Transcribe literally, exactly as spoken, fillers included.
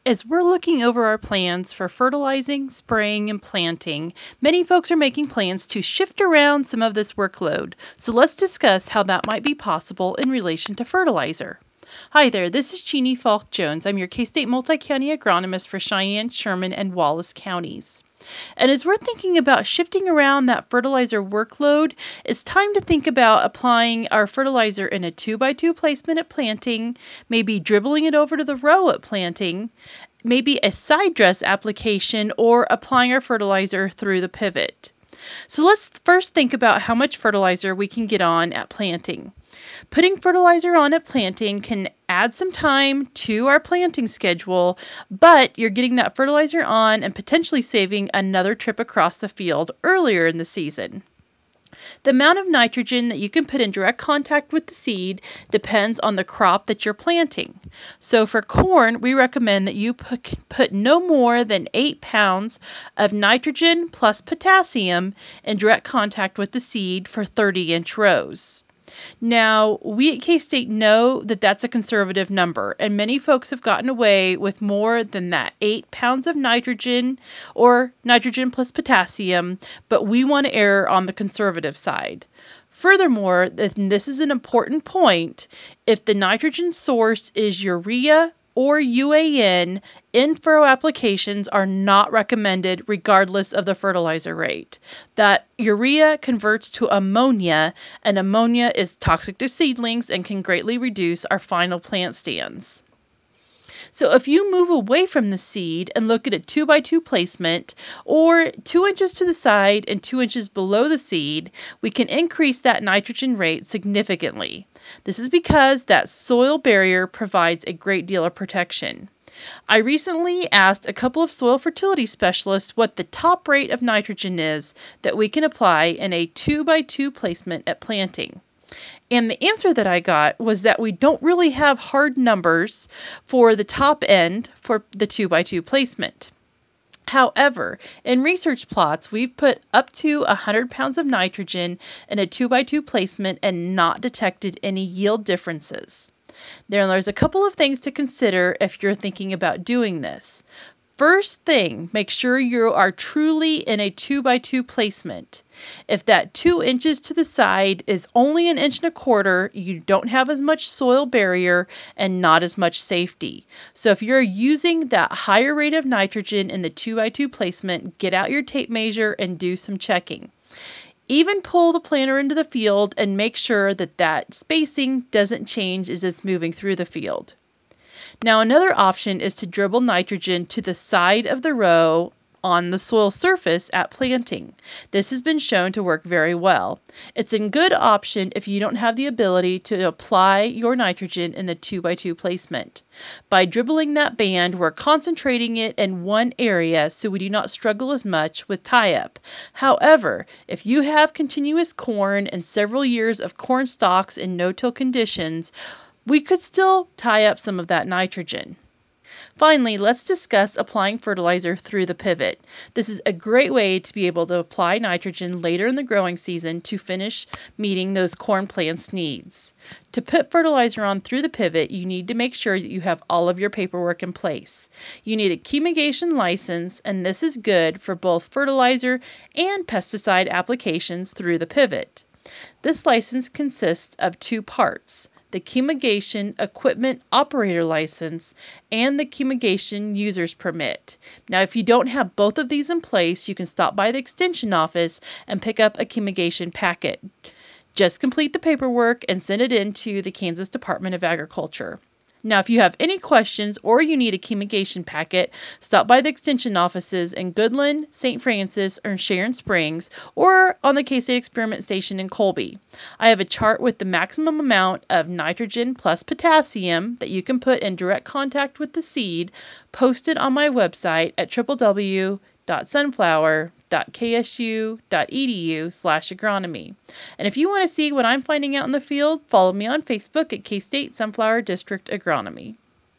As we're looking over our plans for fertilizing, spraying, and planting, many folks are making plans to shift around some of this workload. So let's discuss how that might be possible in relation to fertilizer. Hi there, this is Jeannie Falk Jones. I'm your K-State Multi-County Agronomist for Cheyenne, Sherman, and Wallace counties. And as we're thinking about shifting around that fertilizer workload, it's time to think about applying our fertilizer in a two by two placement at planting, maybe dribbling it over to the row at planting, maybe a side dress application, or applying our fertilizer through the pivot. So let's first think about how much fertilizer we can get on at planting. Putting fertilizer on at planting can add some time to our planting schedule, but you're getting that fertilizer on and potentially saving another trip across the field earlier in the season. The amount of nitrogen that you can put in direct contact with the seed depends on the crop that you're planting. So for corn, we recommend that you put, put no more than eight pounds of nitrogen plus potassium in direct contact with the seed for thirty inch rows. Now, we at K-State know that that's a conservative number, and many folks have gotten away with more than that eight pounds of nitrogen or nitrogen plus potassium, but we want to err on the conservative side. Furthermore, and this is an important point, if the nitrogen source is urea or U A N, in-furrow applications are not recommended regardless of the fertilizer rate. That urea converts to ammonia, and ammonia is toxic to seedlings and can greatly reduce our final plant stands. So if you move away from the seed and look at a two by two placement, or two inches to the side and two inches below the seed, we can increase that nitrogen rate significantly. This is because that soil barrier provides a great deal of protection. I recently asked a couple of soil fertility specialists what the top rate of nitrogen is that we can apply in a two by two placement at planting. And the answer that I got was that we don't really have hard numbers for the top end for the two by two placement. However, in research plots, we've put up to one hundred pounds of nitrogen in a two by two placement and not detected any yield differences. There, there's a couple of things to consider if you're thinking about doing this. First thing, make sure you are truly in a two by two placement. If that two inches to the side is only an inch and a quarter, you don't have as much soil barrier and not as much safety. So if you're using that higher rate of nitrogen in the two by two placement, get out your tape measure and do some checking. Even pull the planter into the field and make sure that that spacing doesn't change as it's moving through the field. Now, another option is to dribble nitrogen to the side of the row on the soil surface at planting. This has been shown to work very well. It's a good option if you don't have the ability to apply your nitrogen in the two by two placement. By dribbling that band, we're concentrating it in one area so we do not struggle as much with tie-up. However, if you have continuous corn and several years of corn stalks in no-till conditions, we could still tie up some of that nitrogen. Finally, let's discuss applying fertilizer through the pivot. This is a great way to be able to apply nitrogen later in the growing season to finish meeting those corn plants' needs. To put fertilizer on through the pivot, you need to make sure that you have all of your paperwork in place. You need a chemigation license, and this is good for both fertilizer and pesticide applications through the pivot. This license consists of two parts: the Chemigation Equipment Operator License and the Chemigation User's Permit. Now, if you don't have both of these in place, you can stop by the Extension office and pick up a chemigation packet. Just complete the paperwork and send it in to the Kansas Department of Agriculture. Now, if you have any questions or you need a chemigation packet, stop by the extension offices in Goodland, Saint Francis, or Sharon Springs, or on the K-State Experiment Station in Colby. I have a chart with the maximum amount of nitrogen plus potassium that you can put in direct contact with the seed posted on my website at w w w dot sunflower dot k s u dot e d u slash agronomy. And if you want to see what I'm finding out in the field, follow me on Facebook at K-State Sunflower District Agronomy.